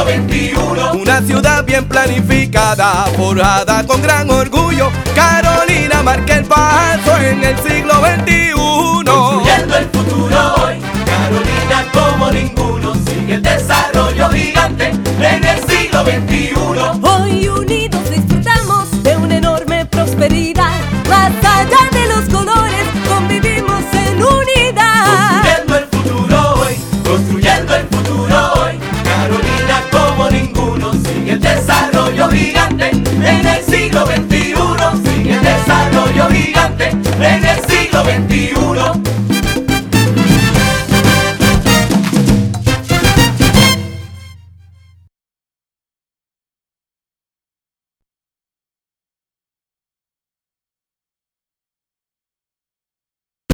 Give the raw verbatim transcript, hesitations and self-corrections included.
veintiuno. Una ciudad bien planificada, forjada con gran orgullo. Carolina marca el paso en el siglo veintiuno. Construyendo el futuro hoy, Carolina como ninguno. Sigue el desarrollo gigante en el siglo veintiuno.